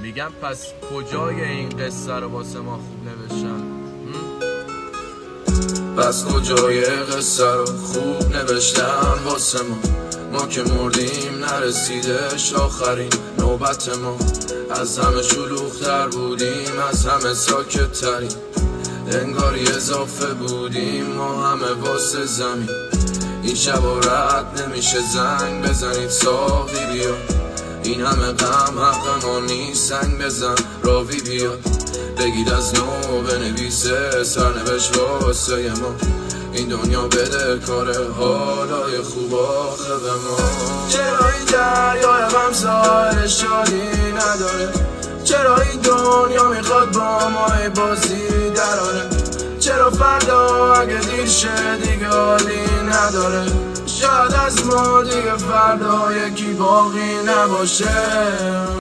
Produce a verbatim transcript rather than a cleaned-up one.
میگم پس کجای این قصه رو واسه ما خوب نوشتن؟ پس کجای قصه رو خوب نوشتن واسه ما؟ ما که مردیم نرسیدش آخرین نوبت ما. از همه شلوغ‌تر بودیم، از همه ساکت تریم، انگاری اضافه بودیم ما همه واسه زمین. این شب رد نمیشه زنگ بزنید ساقی بیا، این همه غم حق ما نیست، سنگ بزن راوی بیا. بگید از نو بنویسه سرنوشت واسه ما، این دنیا بده کار حالای خوب آخه به ما. چرا این دریای غم ساحل شادی نداره؟ چرا این دنیا میخواد با ما بازی دراره؟ چرا فردا اگه دیر شه دیگه حالی نداره؟ شاید از ما دیگه فردا یکی باقی نباشه.